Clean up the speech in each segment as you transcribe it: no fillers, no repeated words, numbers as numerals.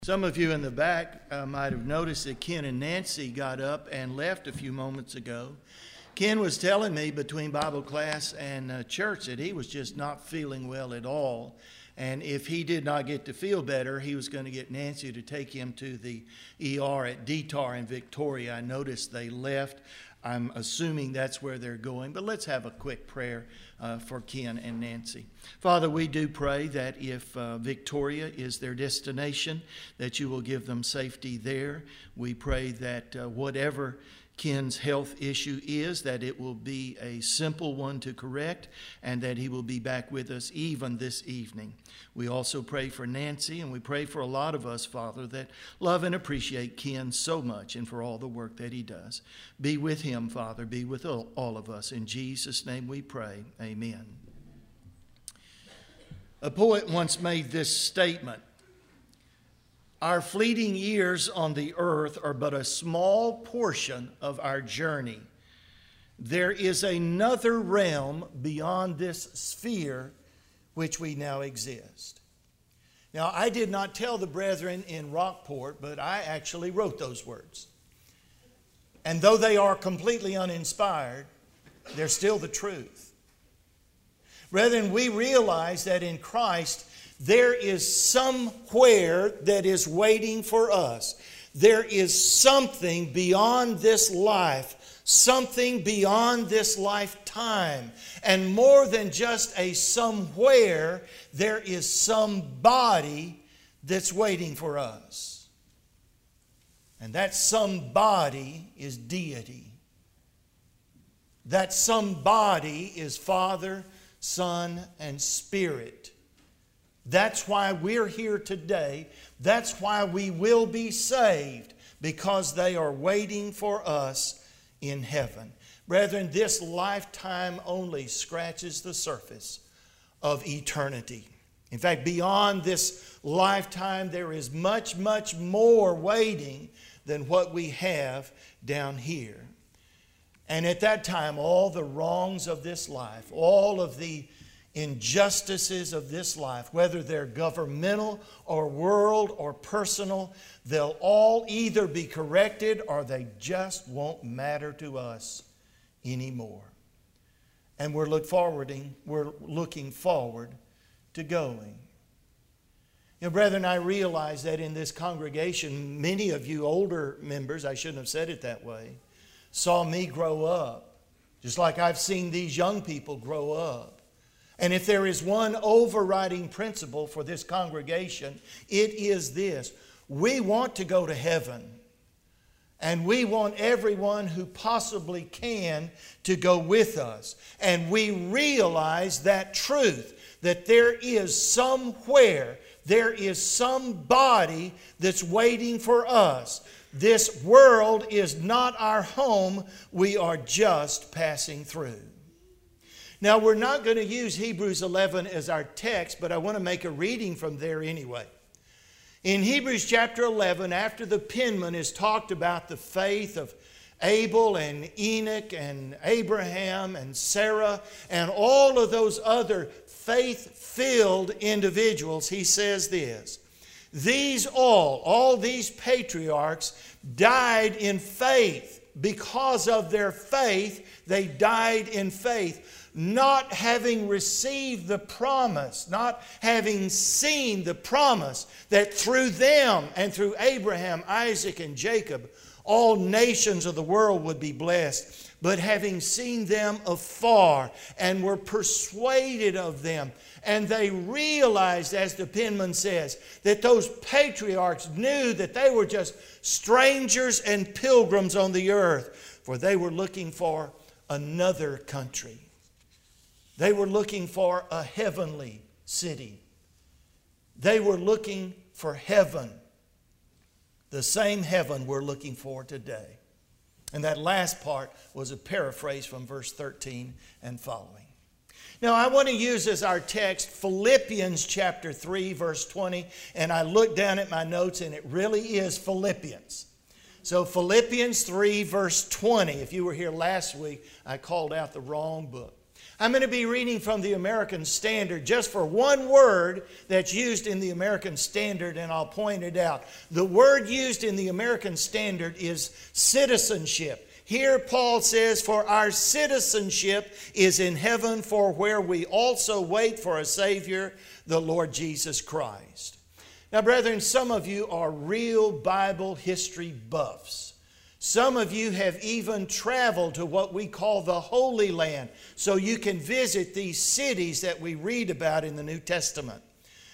Some of you in the back might have noticed that Ken and Nancy got up and left a few moments ago. Ken was telling me between Bible class and church that he was just not feeling well at all. And if he did not get to feel better, he was going to get Nancy to take him to the ER at DTAR in Victoria. I noticed they left. I'm assuming that's where they're going. But let's have a quick prayer for Ken and Nancy. Father, we do pray that if Victoria is their destination, that you will give them safety there. We pray that whatever Ken's health issue is, that it will be a simple one to correct and that he will be back with us even this evening. We also pray for Nancy, and we pray for a lot of us, Father, that love and appreciate Ken so much and for all the work that he does. Be with him, Father. Be with all of us. In Jesus' name we pray. Amen. A poet once made this statement: "Our fleeting years on the earth are but a small portion of our journey. There is another realm beyond this sphere which we now exist." Now, I did not tell the brethren in Rockport, but I actually wrote those words. And though they are completely uninspired, they're still the truth. Brethren, we realize that in Christ there is somewhere that is waiting for us. There is something beyond this life, something beyond this lifetime. And more than just a somewhere, there is somebody that's waiting for us. And that somebody is deity. That somebody is Father, Son, and Spirit. That's why we're here today. That's why we will be saved, because they are waiting for us in heaven. Brethren, this lifetime only scratches the surface of eternity. In fact, beyond this lifetime, there is much, much more waiting than what we have down here. And at that time, all the wrongs of this life, all of the injustices of this life, whether they're governmental or world or personal, they'll all either be corrected or they just won't matter to us anymore. And we're looking forward to going. You know, brethren, I realize that in this congregation, many of you older members, I shouldn't have said it that way, saw me grow up, just like I've seen these young people grow up. And if there is one overriding principle for this congregation, it is this: we want to go to heaven. And we want everyone who possibly can to go with us. And we realize that truth, that there is somewhere, there is somebody that's waiting for us. This world is not our home. We are just passing through. Now, we're not going to use Hebrews 11 as our text, but I want to make a reading from there anyway. In Hebrews chapter 11, after the penman has talked about the faith of Abel and Enoch and Abraham and Sarah and all of those other faith-filled individuals, he says this: these all these patriarchs died in faith. Because of their faith, they died in faith, not having received the promise, not having seen the promise that through them and through Abraham, Isaac, and Jacob, all nations of the world would be blessed, but having seen them afar and were persuaded of them. And they realized, as the penman says, that those patriarchs knew that they were just strangers and pilgrims on the earth, for they were looking for another country. They were looking for a heavenly city. They were looking for heaven, the same heaven we're looking for today. And that last part was a paraphrase from verse 13 and following. Now, I want to use as our text Philippians chapter 3, verse 20. And I looked down at my notes, and it really is Philippians. So Philippians 3, verse 20. If you were here last week, I called out the wrong book. I'm going to be reading from the American Standard just for one word that's used in the American Standard, and I'll point it out. The word used in the American Standard is citizenship. Here Paul says, "For our citizenship is in heaven, for where we also wait for a Savior, the Lord Jesus Christ." Now, brethren, some of you are real Bible history buffs. Some of you have even traveled to what we call the Holy Land, so you can visit these cities that we read about in the New Testament.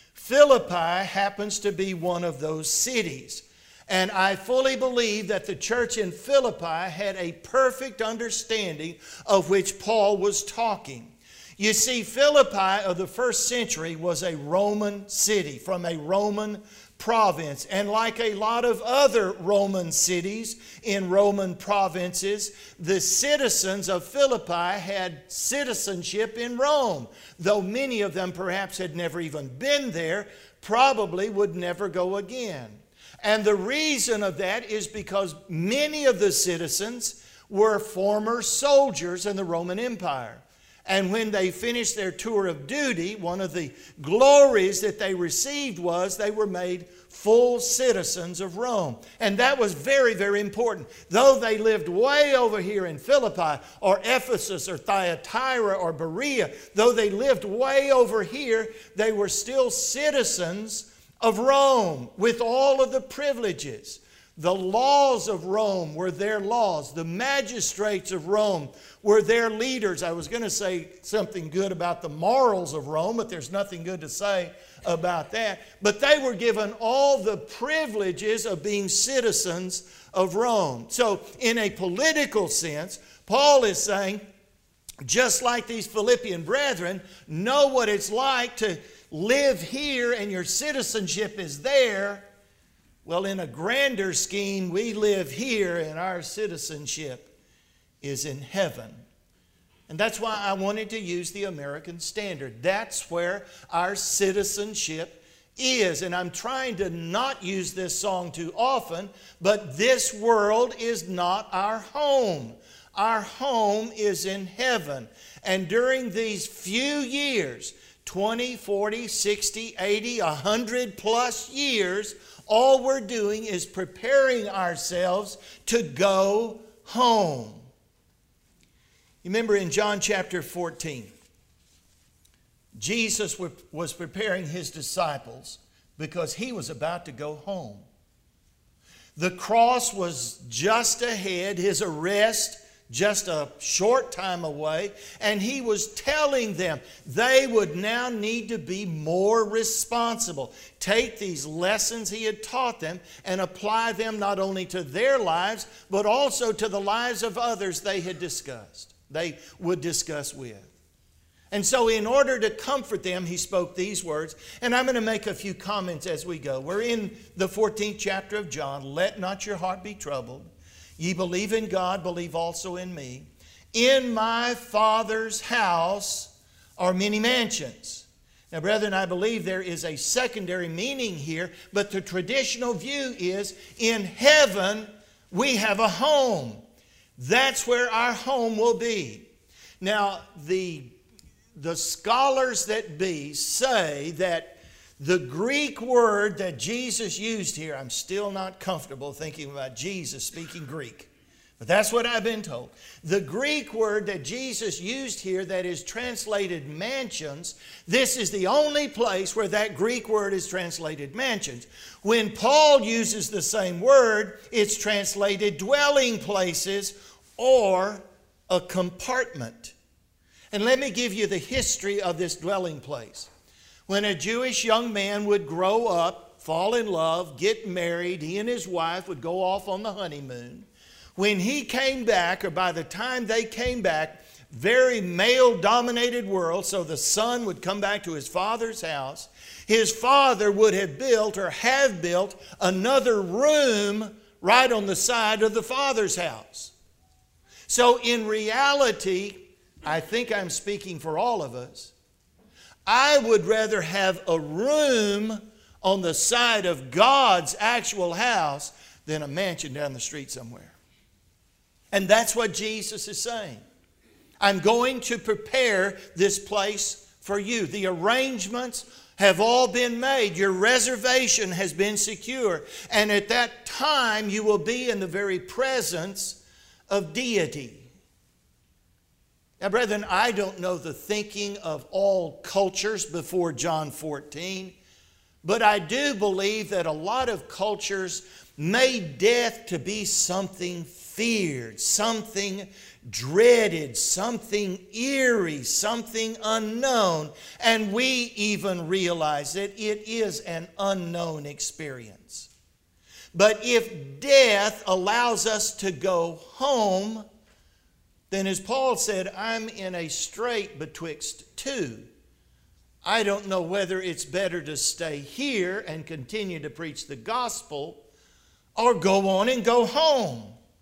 Philippi happens to be one of those cities. And I fully believe that the church in Philippi had a perfect understanding of which Paul was talking. You see, Philippi of the first century was a Roman city from a Roman province. And like a lot of other Roman cities in Roman provinces, the citizens of Philippi had citizenship in Rome. Though many of them perhaps had never even been there, probably would never go again. And the reason of that is because many of the citizens were former soldiers in the Roman Empire. And when they finished their tour of duty, one of the glories that they received was they were made full citizens of Rome. And that was very, very important. Though they lived way over here in Philippi or Ephesus or Thyatira or Berea, though they lived way over here, they were still citizens of Rome with all of the privileges. The laws of Rome were their laws. The magistrates of Rome were their leaders. I was going to say something good about the morals of Rome, but there's nothing good to say about that. But they were given all the privileges of being citizens of Rome. So in a political sense, Paul is saying, just like these Philippian brethren, know what it's like to live here and your citizenship is there. Well, in a grander scheme, we live here and our citizenship is in heaven. And that's why I wanted to use the American Standard. That's where our citizenship is. And I'm trying to not use this song too often, but this world is not our home. Our home is in heaven. And during these few years, 20, 40, 60, 80, 100 plus years, all we're doing is preparing ourselves to go home. You remember in John chapter 14, Jesus was preparing his disciples because he was about to go home. The cross was just ahead, his arrest just a short time away, and he was telling them they would now need to be more responsible. Take these lessons he had taught them and apply them not only to their lives, but also to the lives of others they would discuss with. And so in order to comfort them, he spoke these words, and I'm going to make a few comments as we go. We're in the 14th chapter of John. Let not your heart be troubled. Ye believe in God, believe also in me. In my Father's house are many mansions. Now, brethren, I believe there is a secondary meaning here, but the traditional view is in heaven we have a home. That's where our home will be. Now, the scholars that be say that the Greek word that Jesus used here, I'm still not comfortable thinking about Jesus speaking Greek, but that's what I've been told. The Greek word that Jesus used here that is translated mansions, this is the only place where that Greek word is translated mansions. When Paul uses the same word, it's translated dwelling places or a compartment. And let me give you the history of this dwelling place. When a Jewish young man would grow up, fall in love, get married, he and his wife would go off on the honeymoon. When he came back, or by the time they came back, very male-dominated world, so the son would come back to his father's house. His father would have built or have built another room right on the side of the father's house. So in reality, I think I'm speaking for all of us, I would rather have a room on the side of God's actual house than a mansion down the street somewhere. And that's what Jesus is saying. I'm going to prepare this place for you. The arrangements have all been made. Your reservation has been secure. And at that time, you will be in the very presence of deity. Now, brethren, I don't know the thinking of all cultures before John 14, but I do believe that a lot of cultures made death to be something feared, something dreaded, something eerie, something unknown. And we even realize that it is an unknown experience. But if death allows us to go home, then as Paul said, I'm in a strait betwixt two. I don't know whether it's better to stay here and continue to preach the gospel or go on and go home.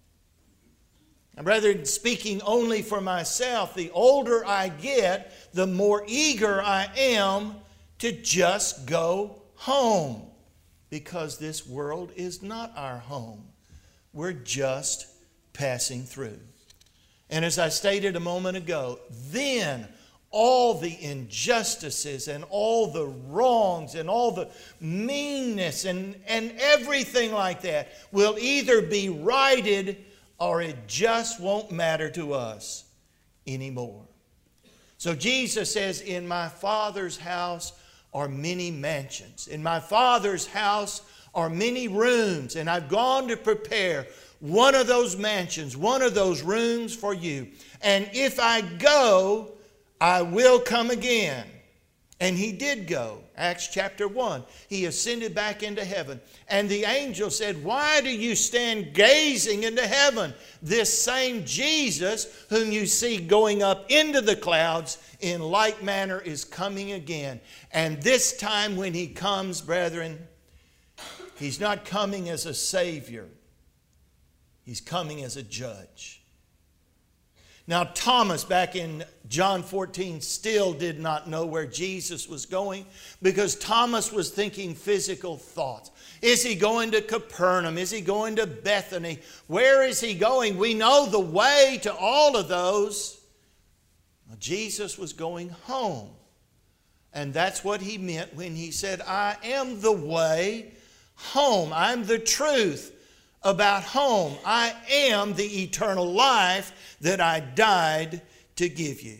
And rather, speaking only for myself, the older I get, the more eager I am to just go home. Because this world is not our home. We're just passing through. And as I stated a moment ago, then all the injustices and all the wrongs and all the meanness and everything like that will either be righted or it just won't matter to us anymore. So Jesus says, in my Father's house are many mansions. In my Father's house are many rooms, and I've gone to prepare one of those mansions, one of those rooms for you. And if I go, I will come again. And he did go. Acts chapter 1. He ascended back into heaven. And the angel said, why do you stand gazing into heaven? This same Jesus whom you see going up into the clouds in like manner is coming again. And this time when he comes, brethren, he's not coming as a Savior. He's coming as a judge. Now, Thomas, back in John 14, still did not know where Jesus was going because Thomas was thinking physical thoughts. Is he going to Capernaum? Is he going to Bethany? Where is he going? We know the way to all of those. Well, Jesus was going home. And that's what he meant when he said, I am the way home. I'm the truth about home. I am the eternal life that I died to give you.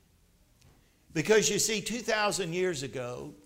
Because you see, 2,000 years ago,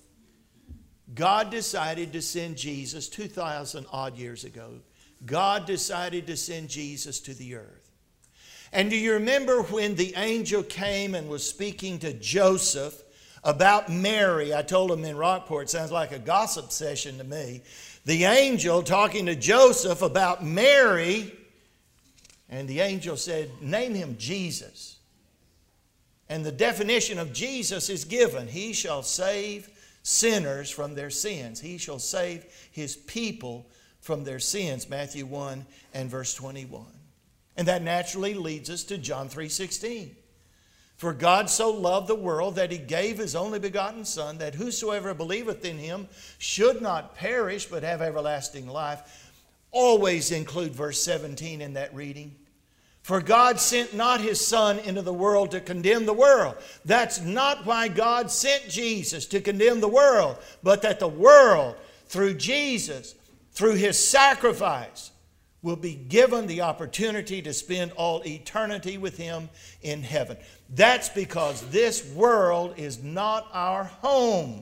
God decided to send Jesus, 2,000 odd years ago, God decided to send Jesus to the earth. And do you remember when the angel came and was speaking to Joseph about Mary? I told him in Rockport, it sounds like a gossip session to me. The angel talking to Joseph about Mary, and the angel said, name him Jesus. And the definition of Jesus is given. He shall save sinners from their sins. He shall save his people from their sins. Matthew 1 and verse 21. And that naturally leads us to John 3:16. For God so loved the world that he gave his only begotten Son, that whosoever believeth in him should not perish but have everlasting life. Always include verse 17 in that reading. For God sent not his Son into the world to condemn the world. That's not why God sent Jesus, to condemn the world, but that the world, through Jesus, through his sacrifice, will be given the opportunity to spend all eternity with him in heaven. That's because this world is not our home.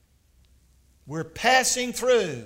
We're passing through.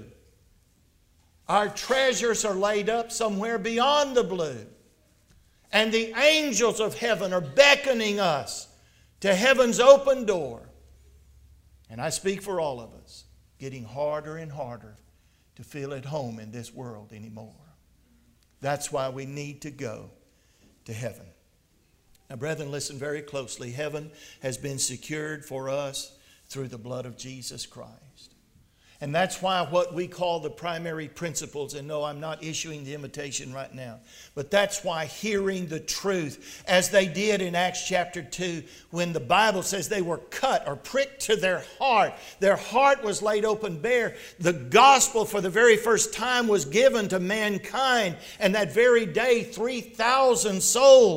Our treasures are laid up somewhere beyond the blue. And the angels of heaven are beckoning us to heaven's open door. And I speak for all of us, getting harder and harder to feel at home in this world anymore. That's why we need to go to heaven. Now, brethren, listen very closely. Heaven has been secured for us through the blood of Jesus Christ. And that's why what we call the primary principles, and no, I'm not issuing the invitation right now, but that's why hearing the truth, as they did in Acts chapter 2, when the Bible says they were cut or pricked to their heart was laid open bare. The gospel for the very first time was given to mankind, and that very day 3,000 souls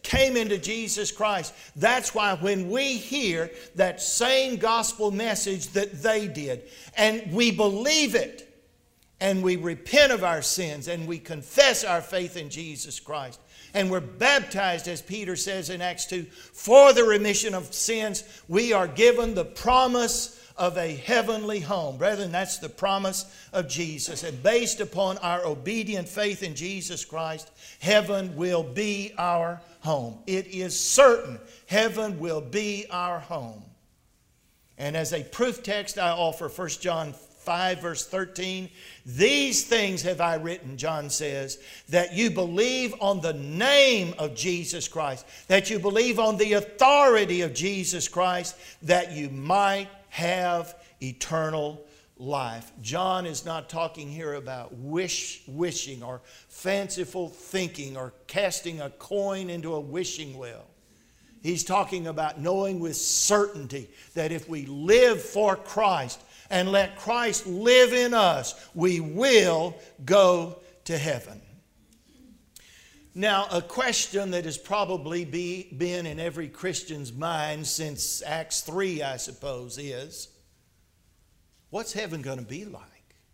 came into Jesus Christ. That's why when we hear that same gospel message that they did, and we believe it, and we repent of our sins, and we confess our faith in Jesus Christ, and we're baptized, as Peter says in Acts 2, for the remission of sins, we are given the promise of a heavenly home. Brethren, that's the promise of Jesus. And based upon our obedient faith in Jesus Christ, heaven will be our home. It is certain heaven will be our home. And as a proof text, I offer 1 John 5 verse 13. These things have I written, John says, that you believe on the name of Jesus Christ, that you believe on the authority of Jesus Christ, that you might have eternal life. John is not talking here about wishing or fanciful thinking or casting a coin into a wishing well. He's talking about knowing with certainty that if we live for Christ and let Christ live in us, we will go to heaven. Now, a question that has probably been in every Christian's mind since Acts 3, I suppose, is, what's heaven going to be like?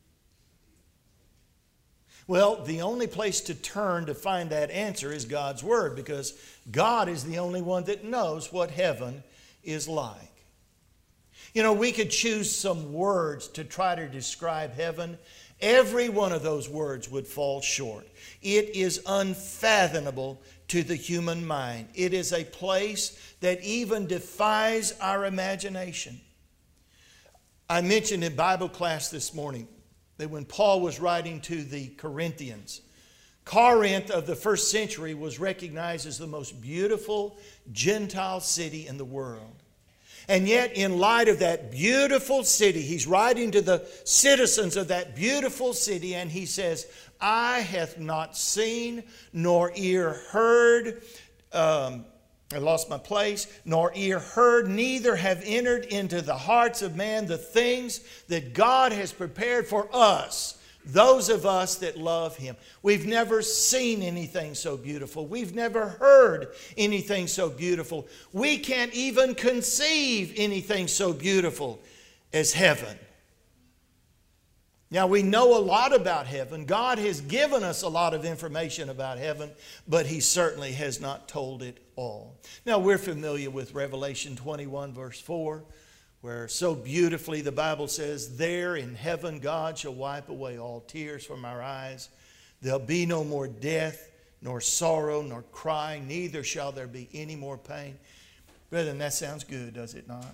Well, the only place to turn to find that answer is God's Word, because God is the only one that knows what heaven is like. You know, we could choose some words to try to describe heaven. Every one of those words would fall short. It is unfathomable to the human mind. It is a place that even defies our imagination. I mentioned in Bible class this morning that when Paul was writing to the Corinthians, Corinth of the first century was recognized as the most beautiful Gentile city in the world. And yet, in light of that beautiful city, he's writing to the citizens of that beautiful city, and he says, eye hath not seen, nor ear heard, I lost my place, nor ear heard, neither have entered into the hearts of man the things that God has prepared for us, those of us that love Him. We've never seen anything so beautiful. We've never heard anything so beautiful. We can't even conceive anything so beautiful as heaven. Now, we know a lot about heaven. God has given us a lot of information about heaven, but He certainly has not told it all. Now, we're familiar with Revelation 21, verse 4, where so beautifully the Bible says, there in heaven God shall wipe away all tears from our eyes. There'll be no more death, nor sorrow, nor crying, neither shall there be any more pain. Brethren, that sounds good, does it not?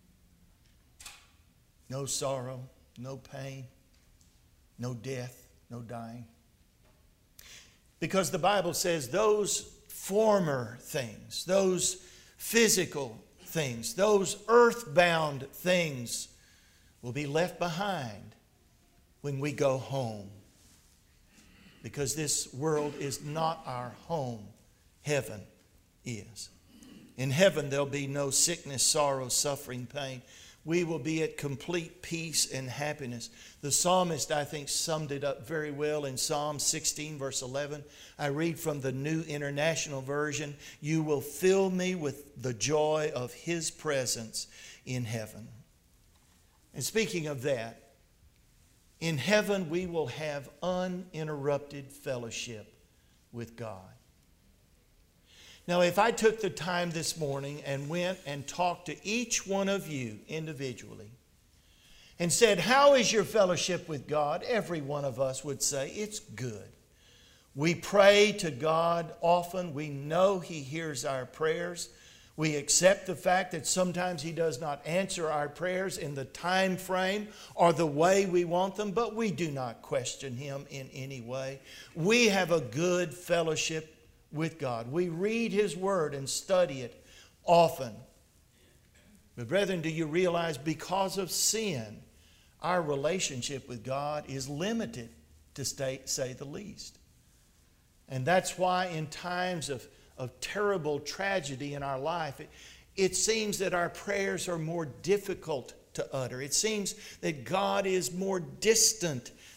No sorrow, no pain, no death, no dying. Because the Bible says those former things, those physical things, those earthbound things will be left behind when we go home. Because this world is not our home. Heaven is. In heaven there'll be no sickness, sorrow, suffering, pain. We will be at complete peace and happiness. The psalmist, I think, summed it up very well in Psalm 16, verse 11. I read from the New International Version, you will fill me with the joy of His presence in heaven. And speaking of that, in heaven we will have uninterrupted fellowship with God. Now, if I took the time this morning and went and talked to each one of you individually and said, how is your fellowship with God? Every one of us would say, it's good. We pray to God often. We know He hears our prayers. We accept the fact that sometimes He does not answer our prayers in the time frame or the way we want them, but we do not question Him in any way. We have a good fellowship with God. We read His Word and study it often. But brethren, do you realize because of sin, our relationship with God is limited, to say the least. And that's why in times of terrible tragedy in our life, it seems that our prayers are more difficult to utter. It seems that God is more distant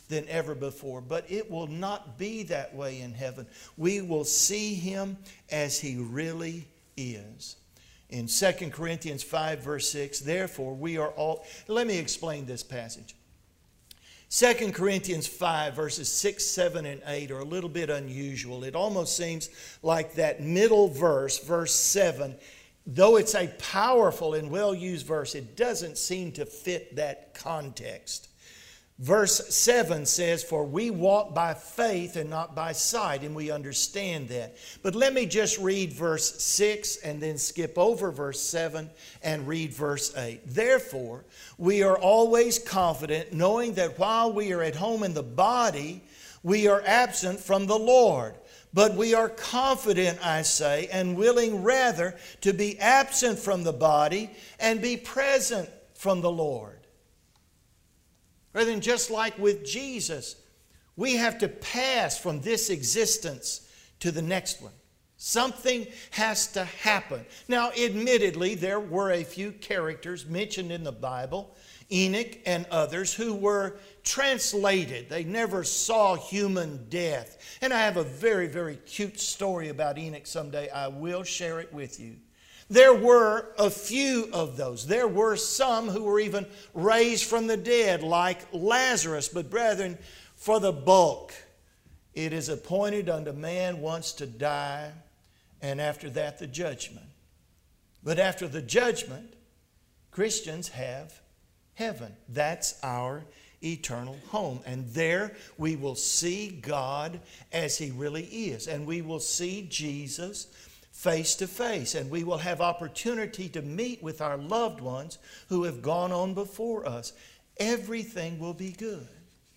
than ever before. But it will not be that way in heaven. We will see Him as He really is. In 2 Corinthians 5 verse 6, therefore we are all... Let me explain this passage. 2 Corinthians 5 verses 6, 7, and 8 are a little bit unusual. It almost seems like that middle verse, verse 7, though it's a powerful and well-used verse, it doesn't seem to fit that context. Verse 7 says, for we walk by faith and not by sight, and we understand that. But let me just read verse 6 and then skip over verse 7 and read verse 8. Therefore, we are always confident, knowing that while we are at home in the body, we are absent from the Lord. But we are confident, I say, and willing rather to be absent from the body and be present from the Lord. Brethren, just like with Jesus, we have to pass from this existence to the next one. Something has to happen. Now, admittedly, there were a few characters mentioned in the Bible, Enoch and others, who were translated. They never saw human death. And I have a very, very cute story about Enoch someday. I will share it with you. There were a few of those. There were some who were even raised from the dead, like Lazarus. But brethren, for the bulk, it is appointed unto man once to die, and after that the judgment. But after the judgment, Christians have heaven. That's our eternal home. And there we will see God as He really is. And we will see Jesus face to face, and we will have opportunity to meet with our loved ones who have gone on before us. Everything will be good.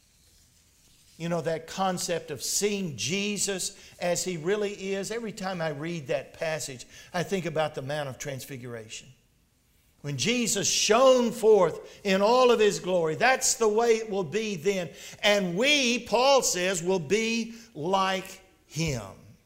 You know, that concept of seeing Jesus as He really is, every time I read that passage, I think about the Mount of Transfiguration. When Jesus shone forth in all of His glory, that's the way it will be then. And we, Paul says, will be like Him.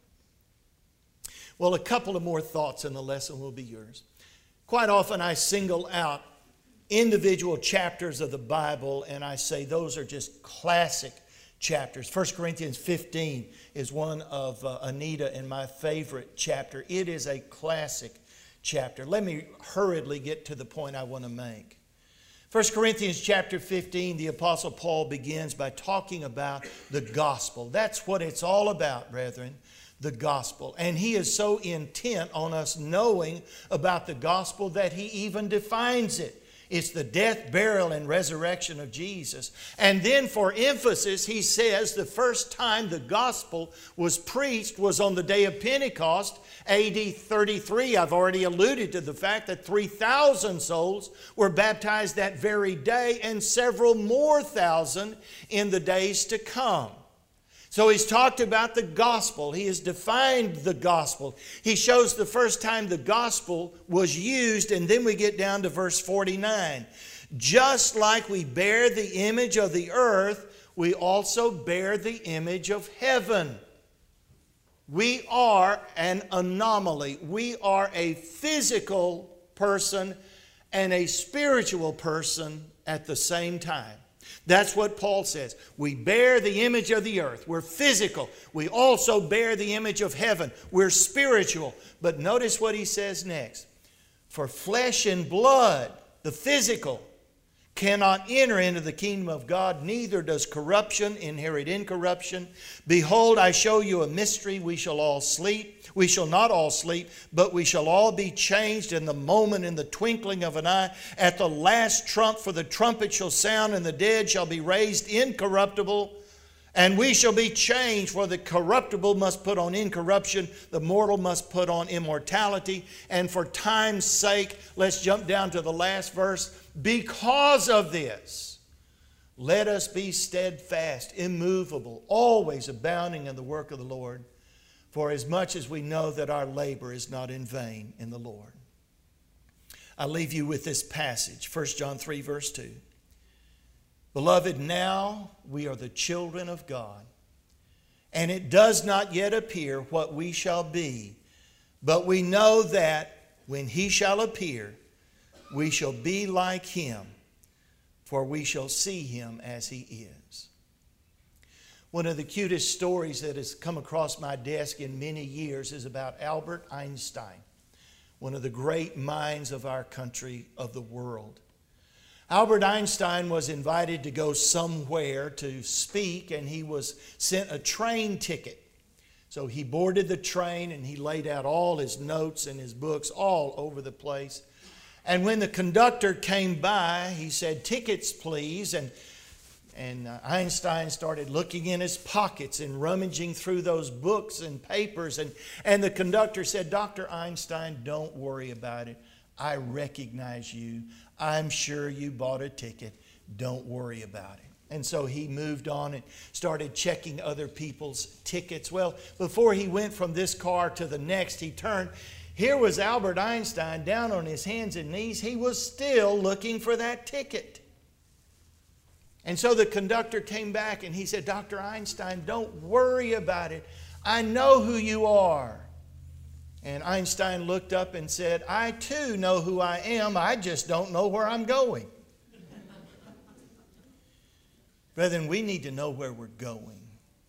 Well, a couple of more thoughts and the lesson will be yours. Quite often I single out individual chapters of the Bible and I say those are just classic chapters. 1 Corinthians 15 is one of Anita and my favorite chapter. It is a classic chapter. Let me hurriedly get to the point I want to make. 1 Corinthians chapter 15, the Apostle Paul begins by talking about the gospel. That's what it's all about, brethren. The gospel. And he is so intent on us knowing about the gospel that he even defines it. It's the death, burial, and resurrection of Jesus. And then for emphasis, he says the first time the gospel was preached was on the day of Pentecost, AD 33. I've already alluded to the fact that 3,000 souls were baptized that very day and several more thousand in the days to come. So he's talked about the gospel. He has defined the gospel. He shows the first time the gospel was used, and then we get down to verse 49. Just like we bear the image of the earth, we also bear the image of heaven. We are an anomaly. We are a physical person and a spiritual person at the same time. That's what Paul says. We bear the image of the earth. We're physical. We also bear the image of heaven. We're spiritual. But notice what he says next. For flesh and blood, the physical, cannot enter into the kingdom of God, neither does corruption inherit incorruption. Behold, I show you a mystery. We shall all sleep. We shall not all sleep, but we shall all be changed in the moment, in the twinkling of an eye, at the last trump. For the trumpet shall sound, and the dead shall be raised incorruptible, and we shall be changed. For the corruptible must put on incorruption, the mortal must put on immortality. And for time's sake, let's jump down to the last verse. Because of this, let us be steadfast, immovable, always abounding in the work of the Lord, for as much as we know that our labor is not in vain in the Lord. I leave you with this passage, 1 John 3, verse 2. Beloved, now we are the children of God, and it does not yet appear what we shall be, but we know that when He shall appear, we shall be like Him, for we shall see Him as He is. One of the cutest stories that has come across my desk in many years is about Albert Einstein, one of the great minds of our country, of the world. Albert Einstein was invited to go somewhere to speak, and he was sent a train ticket. So he boarded the train and he laid out all his notes and his books all over the place. And when the conductor came by, he said, "Tickets, please." And Einstein started looking in his pockets and rummaging through those books and papers. And the conductor said, "Dr. Einstein, don't worry about it. I recognize you. I'm sure you bought a ticket. Don't worry about it." And so he moved on and started checking other people's tickets. Well, before he went from this car to the next, he turned. Here was Albert Einstein down on his hands and knees. He was still looking for that ticket. And so the conductor came back and he said, "Dr. Einstein, don't worry about it. I know who you are." And Einstein looked up and said, "I too know who I am. I just don't know where I'm going." Brethren, we need to know where we're going.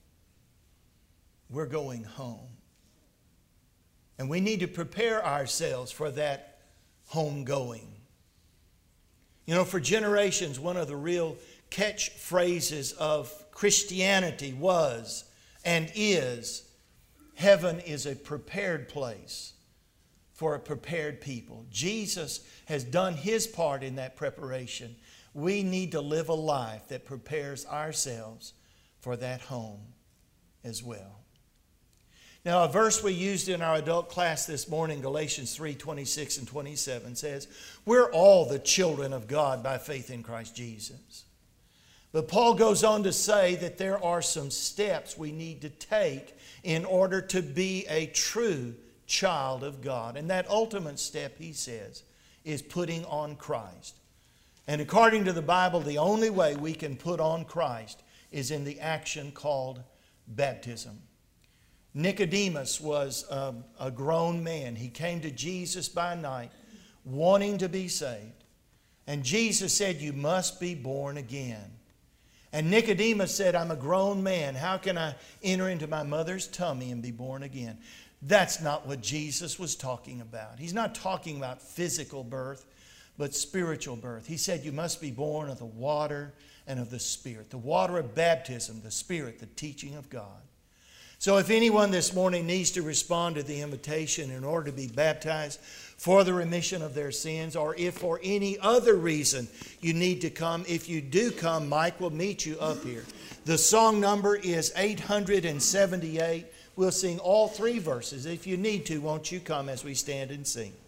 We're going home. And we need to prepare ourselves for that home going. You know, for generations, one of the real catchphrases of Christianity was and is, heaven is a prepared place for a prepared people. Jesus has done His part in that preparation. We need to live a life that prepares ourselves for that home as well. Now, a verse we used in our adult class this morning, Galatians 3:26 and 27, says, "We're all the children of God by faith in Christ Jesus." But Paul goes on to say that there are some steps we need to take in order to be a true child of God. And that ultimate step, he says, is putting on Christ. And according to the Bible, the only way we can put on Christ is in the action called baptism. Nicodemus was a grown man. He came to Jesus by night wanting to be saved. And Jesus said, "You must be born again." And Nicodemus said, "I'm a grown man. How can I enter into my mother's tummy and be born again?" That's not what Jesus was talking about. He's not talking about physical birth, but spiritual birth. He said you must be born of the water and of the Spirit. The water of baptism, the Spirit, the teaching of God. So if anyone this morning needs to respond to the invitation in order to be baptized for the remission of their sins, or if for any other reason you need to come, if you do come, Mike will meet you up here. The song number is 878. We'll sing all three verses. If you need to, won't you come as we stand and sing?